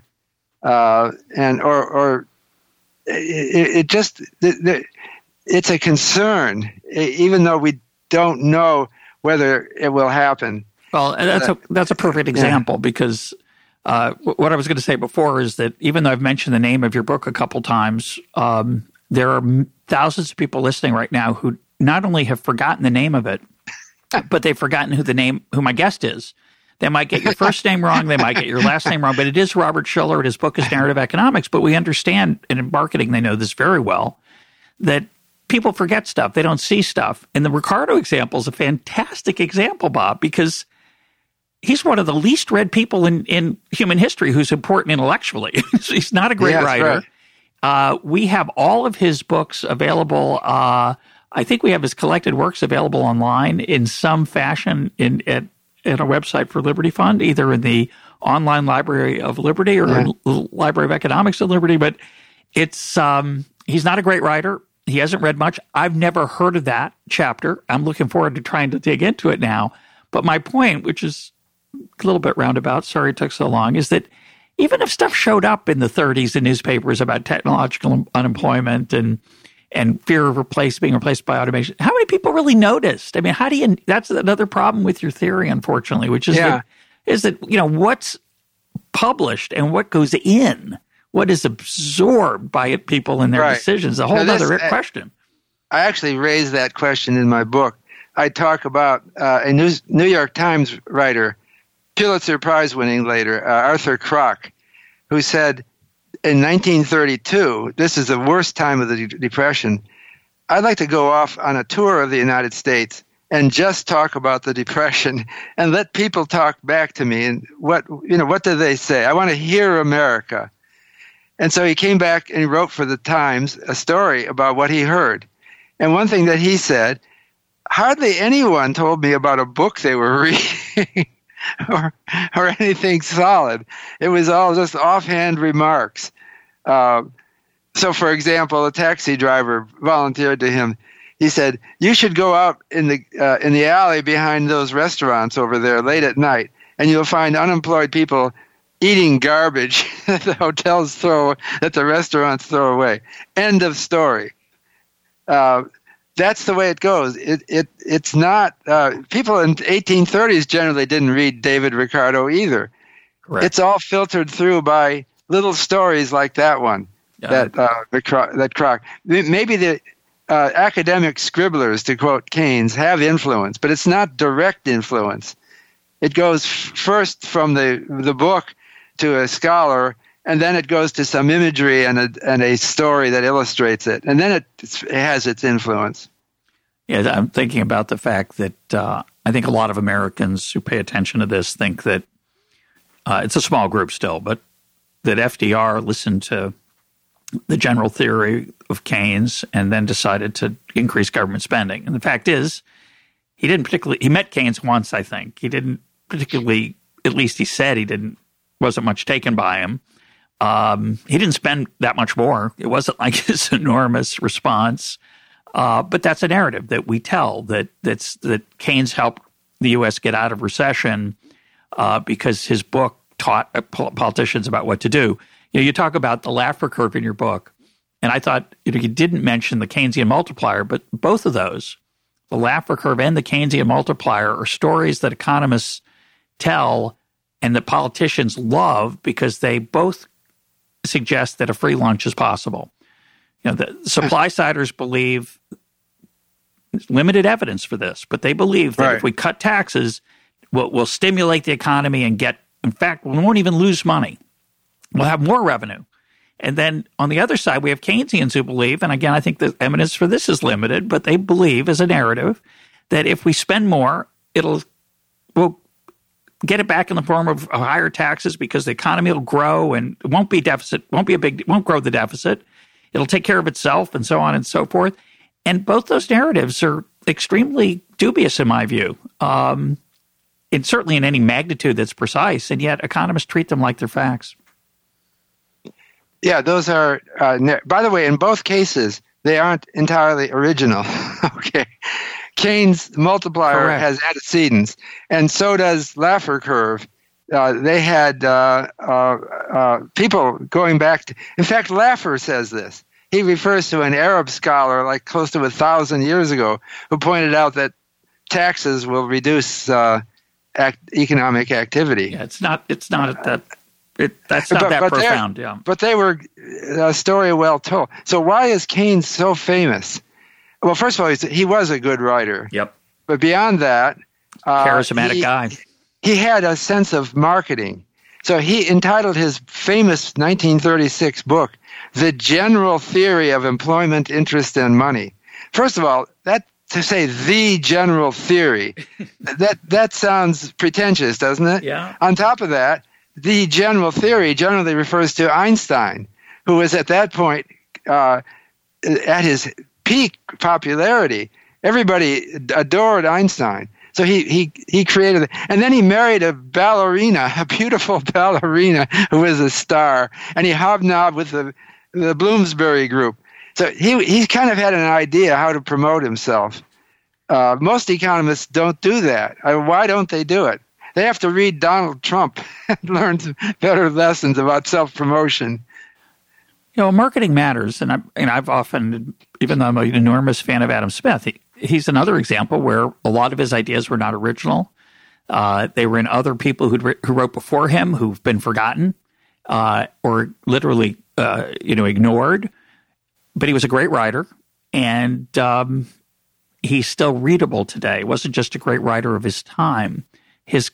It's a concern, even though we don't know whether it will happen. Well, that's a perfect example, because what I was going to say before is that even though I've mentioned the name of your book a couple times, there are thousands of people listening right now who not only have forgotten the name of it, but they've forgotten who my guest is. They might get your first name wrong, they might get your last name wrong, but it is Robert Shiller, and his book is Narrative Economics. But we understand, and in marketing they know this very well, that people forget stuff. They don't see stuff. And the Ricardo example is a fantastic example, Bob, because he's one of the least read people in human history who's important intellectually. He's not a great writer. Right. We have all of his books available. I think we have his collected works available online in some fashion at a website for Liberty Fund, either in the online Library of Liberty or in the Library of Economics of Liberty. But it's he's not a great writer. He hasn't read much. I've never heard of that chapter. I'm looking forward to trying to dig into it now. But my point, which is a little bit roundabout, sorry it took so long, is that even if stuff showed up in the 30s in newspapers about technological unemployment and fear of being replaced by automation, how many people really noticed? I mean, that's another problem with your theory, unfortunately, which is that what's published and what goes in, what is absorbed by people in their decisions, a whole other question. I actually raised that question in my book. I talk about a New York Times writer, Pulitzer Prize winning later, Arthur Kroc, who said in 1932, this is the worst time of the Depression, I'd like to go off on a tour of the United States and just talk about the Depression and let people talk back to me. And what do they say? I want to hear America. And so he came back and he wrote for the Times a story about what he heard. And one thing that he said, hardly anyone told me about a book they were reading or anything solid. It was all just offhand remarks. So, for example, a taxi driver volunteered to him. He said, "You should go out in the alley behind those restaurants over there late at night, and you'll find unemployed people eating garbage that the restaurants throw away." End of story. That's the way it goes. It's not people in 1830s generally didn't read David Ricardo either. Correct. It's all filtered through by little stories like that one. That Kroc. Maybe the academic scribblers, to quote Keynes, have influence, but it's not direct influence. It goes first from the book to a scholar, and then it goes to some imagery and a story that illustrates it, and then it has its influence. Yeah, I'm thinking about the fact that I think a lot of Americans who pay attention to this think that it's a small group still, but that FDR listened to the general theory of Keynes and then decided to increase government spending. And the fact is, he met Keynes once, I think. He didn't particularly, at least he said wasn't much taken by him. He didn't spend that much more. It wasn't like his enormous response. But that's a narrative that we tell, that Keynes helped the U.S. get out of recession because his book taught politicians about what to do. You talk about the Laffer curve in your book, and I thought you didn't mention the Keynesian multiplier, but both of those, the Laffer curve and the Keynesian multiplier, are stories that economists tell and that politicians love because they both suggest that a free lunch is possible. The supply-siders believe limited evidence for this, but they believe that if we cut taxes, we'll stimulate the economy and in fact, we won't even lose money. We'll have more revenue. And then on the other side, we have Keynesians who believe, and again, I think the evidence for this is limited, but they believe as a narrative that if we spend more, we'll get it back in the form of higher taxes because the economy will grow and it won't grow the deficit. It'll take care of itself and so on and so forth. And both those narratives are extremely dubious in my view. And certainly in any magnitude that's precise, and yet economists treat them like they're facts. Yeah, those are, by the way, in both cases, they aren't entirely original. Okay. Keynes' multiplier has antecedents, and so does Laffer curve. They had people going back to, in fact, Laffer says this. He refers to an Arab scholar like close to 1,000 years ago who pointed out that taxes will reduce economic activity. Yeah, that's not that profound. Yeah, but they were a story well told. So why is Keynes so famous? Well, first of all, he was a good writer. Yep. But beyond that, charismatic guy. He had a sense of marketing. So he entitled his famous 1936 book, "The General Theory of Employment, Interest, and Money." First of all, to say the general theory, that sounds pretentious, doesn't it? Yeah. On top of that, the general theory generally refers to Einstein, who was at that point at his peak popularity. Everybody adored Einstein. So he created it. And then he married a ballerina, a beautiful ballerina who was a star, and he hobnobbed with the Bloomsbury group. So he kind of had an idea how to promote himself. Most economists don't do that. Why don't they do it? They have to read Donald Trump and learn better lessons about self-promotion. Marketing matters, and I've often, even though I'm an enormous fan of Adam Smith, he's another example where a lot of his ideas were not original. They were in other people who wrote before him who've been forgotten or literally, ignored. But he was a great writer, and he's still readable today. He wasn't just a great writer of his time. His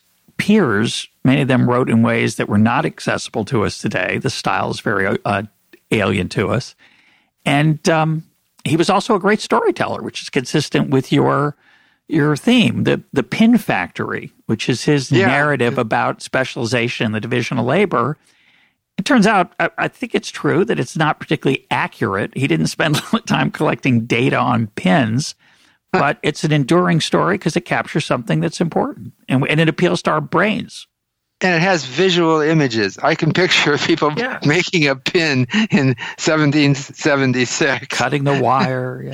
peers, many of them wrote in ways that were not accessible to us today. The style is very alien to us. And he was also a great storyteller, which is consistent with your theme, the Pin Factory, which is his narrative about specialization and the division of labor. It turns out, I think it's true that it's not particularly accurate. He didn't spend a lot of time collecting data on pins, but it's an enduring story because it captures something that's important, and it appeals to our brains. And it has visual images. I can picture people making a pin in 1776. Cutting the wire,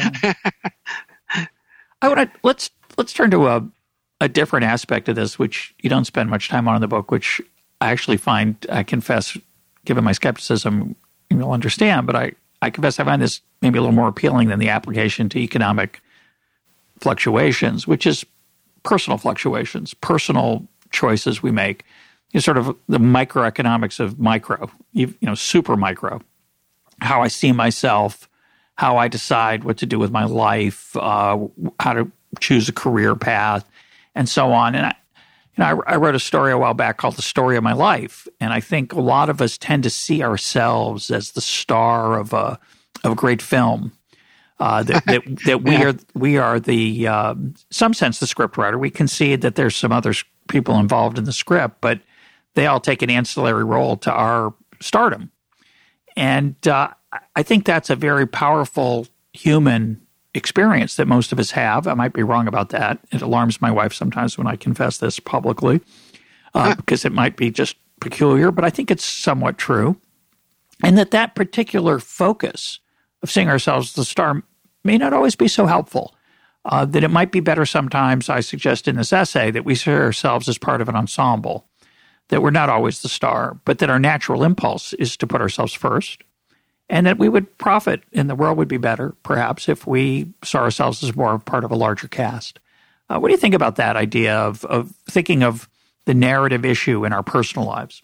Let's turn to a different aspect of this, which you don't spend much time on in the book, which I actually find, I confess, given my skepticism, you'll understand, but I confess I find this maybe a little more appealing than the application to economic fluctuations, which is personal fluctuations, personal choices we make. Sort of the microeconomics of micro, super micro, how I see myself, how I decide what to do with my life, how to choose a career path, and so on. And I wrote a story a while back called The Story of My Life, and I think a lot of us tend to see ourselves as the star of a great film. That we are the some sense the script writer. We concede that there's some other people involved in the script, but they all take an ancillary role to our stardom. And I think that's a very powerful human experience that most of us have. I might be wrong about that. It alarms my wife sometimes when I confess this publicly because it might be just peculiar, but I think it's somewhat true. And that particular focus of seeing ourselves as the star may not always be so helpful. That it might be better sometimes, I suggest in this essay, that we see ourselves as part of an ensemble, that we're not always the star, but that our natural impulse is to put ourselves first, and that we would profit and the world would be better, perhaps, if we saw ourselves as more part of a larger cast. What do you think about that idea of thinking of the narrative issue in our personal lives?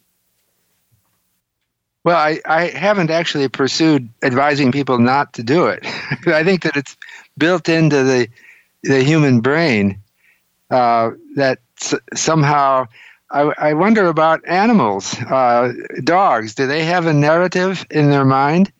Well, I haven't actually pursued advising people not to do it. I think that it's built into the human brain that somehow. I wonder about animals. Dogs, do they have a narrative in their mind?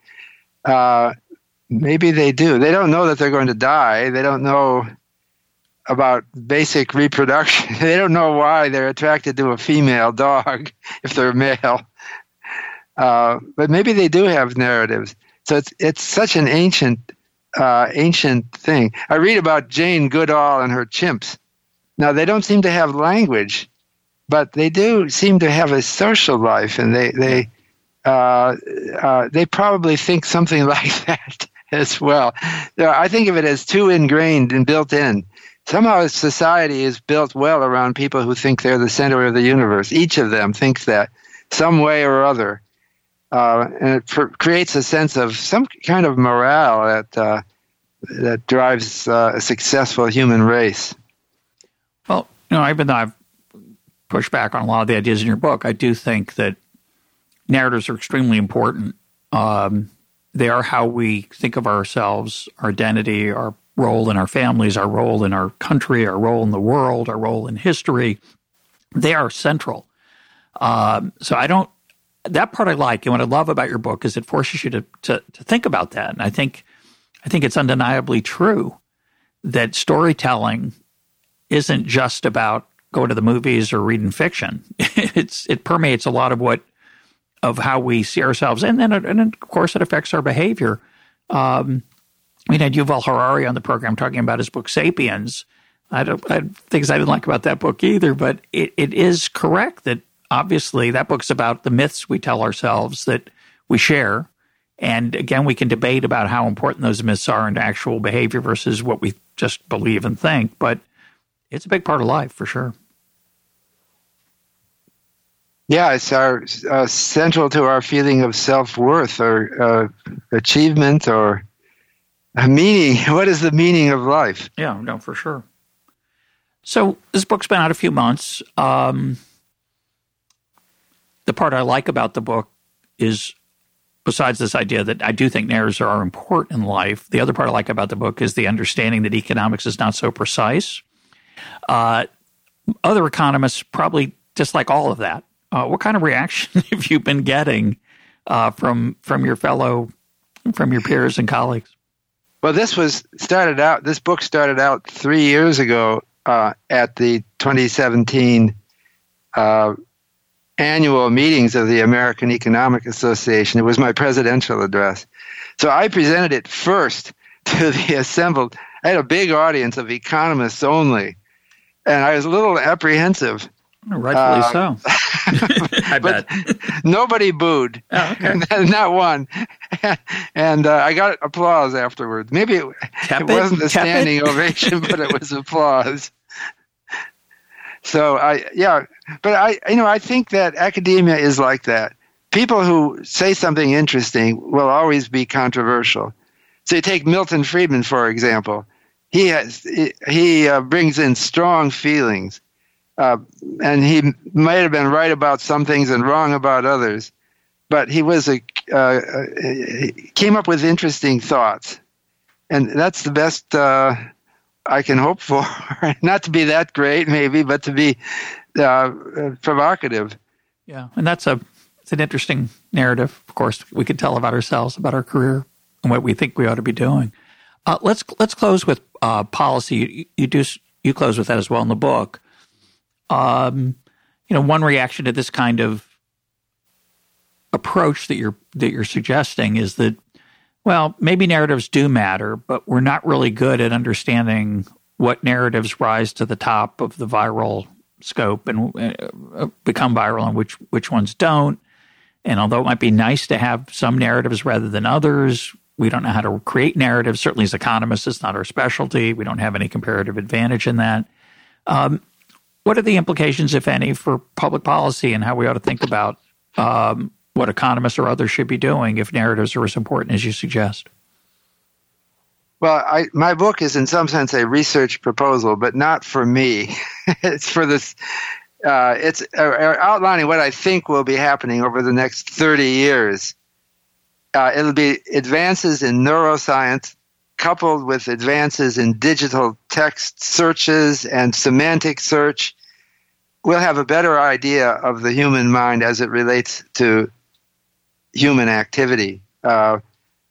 Maybe they do. They don't know that they're going to die. They don't know about basic reproduction. They don't know why they're attracted to a female dog if they're male. But maybe they do have narratives. So it's such an ancient thing. I read about Jane Goodall and her chimps. Now, they don't seem to have language, but they do seem to have a social life, and they probably think something like that as well. I think of it as too ingrained and built in. Somehow society is built well around people who think they're the center of the universe. Each of them thinks that some way or other. And it creates a sense of some kind of morale that drives a successful human race. Well, even though I've pushed back on a lot of the ideas in your book, I do think that narratives are extremely important. They are how we think of ourselves, our identity, our role in our families, our role in our country, our role in the world, our role in history. They are central. That part I like, and what I love about your book is it forces you to think about that. And I think it's undeniably true that storytelling isn't just about going to the movies or reading fiction. It permeates a lot of how we see ourselves, and of course it affects our behavior. We had Yuval Harari on the program talking about his book *Sapiens*. I things I didn't like about that book either, but it is correct that obviously that book's about the myths we tell ourselves that we share. And again, we can debate about how important those myths are into actual behavior versus what we just believe and think. But it's a big part of life for sure. Yeah, it's central to our feeling of self-worth or achievement or meaning. What is the meaning of life? Yeah, no, for sure. So this book's been out a few months. The part I like about the book is, besides this idea that I do think narratives are important in life, the other part I like about the book is the understanding that economics is not so precise. Other economists probably dislike all of that. What kind of reaction have you been getting from your peers and colleagues? Well, this book started out 3 years ago at the 2017 annual meetings of the American Economic Association. It was my presidential address. So I presented it first to the assembled. I had a big audience of economists only, and I was a little apprehensive. Rightfully so. I bet. Nobody booed. Oh, okay. Not one. And I got applause afterwards. Maybe it wasn't a standing ovation, but it was applause. So I think that academia is like that. People who say something interesting will always be controversial. So you take Milton Friedman, for example. He brings in strong feelings. And he might have been right about some things and wrong about others, but he came up with interesting thoughts, and that's the best I can hope for. Not to be that great, maybe, but to be provocative. Yeah, and it's an interesting narrative. Of course, we could tell about ourselves, about our career, and what we think we ought to be doing. Let's close with policy. You close with that as well in the book. One reaction to this kind of approach that you're suggesting is that, well, maybe narratives do matter, but we're not really good at understanding what narratives rise to the top of the viral scope and become viral and which ones don't. And although it might be nice to have some narratives rather than others, we don't know how to create narratives. Certainly as economists, it's not our specialty. We don't have any comparative advantage in that. What are the implications, if any, for public policy and how we ought to think about what economists or others should be doing if narratives are as important as you suggest? Well, my book is in some sense a research proposal, but not for me. It's for this. It's outlining what I think will be happening over the next 30 years. It'll be advances in neuroscience, coupled with advances in digital text searches and semantic search, we'll have a better idea of the human mind as it relates to human activity. As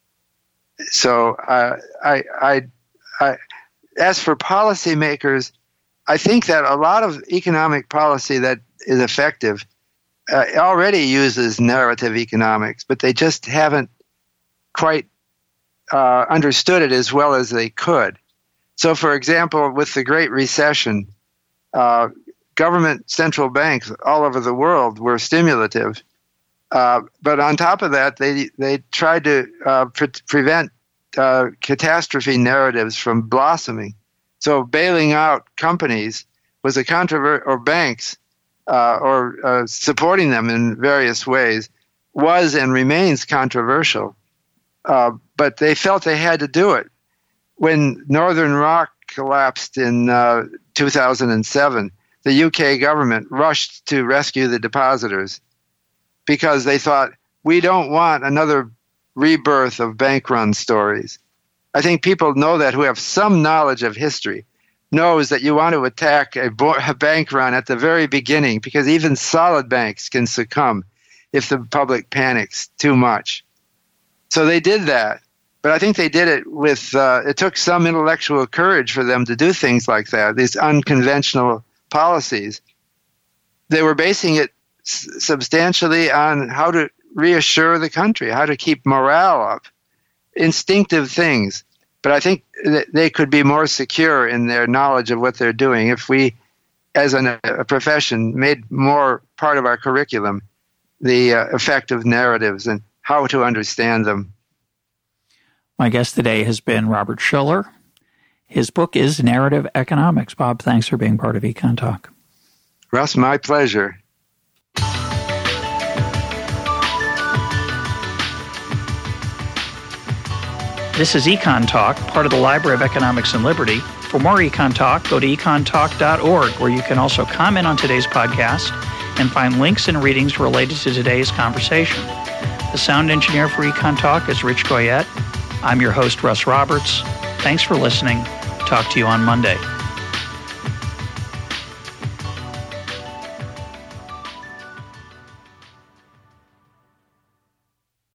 for policymakers, I think that a lot of economic policy that is effective already uses narrative economics, but they just haven't quite understood it as well as they could. So, for example, with the Great Recession, government central banks all over the world were stimulative. But on top of that, they tried to prevent catastrophe narratives from blossoming. So bailing out companies was a or banks, or supporting them in various ways was and remains controversial. But they felt they had to do it. When Northern Rock collapsed in 2007, the UK government rushed to rescue the depositors because they thought, we don't want another rebirth of bank run stories. I think people know that who have some knowledge of history knows that you want to attack a bank run at the very beginning because even solid banks can succumb if the public panics too much. So they did that. But I think they did it with, it took some intellectual courage for them to do things like that, these unconventional policies. They were basing it substantially on how to reassure the country, how to keep morale up, instinctive things. But I think they could be more secure in their knowledge of what they're doing if we, as a profession, made more part of our curriculum the effect of narratives and how to understand them. My guest today has been Robert Shiller. His book is Narrative Economics. Bob, thanks for being part of Econ Talk. Russ, my pleasure. This is Econ Talk, part of the Library of Economics and Liberty. For more Econ Talk, go to econtalk.org, where you can also comment on today's podcast and find links and readings related to today's conversation. The sound engineer for Econ Talk is Rich Goyette. I'm your host, Russ Roberts. Thanks for listening. Talk to you on Monday.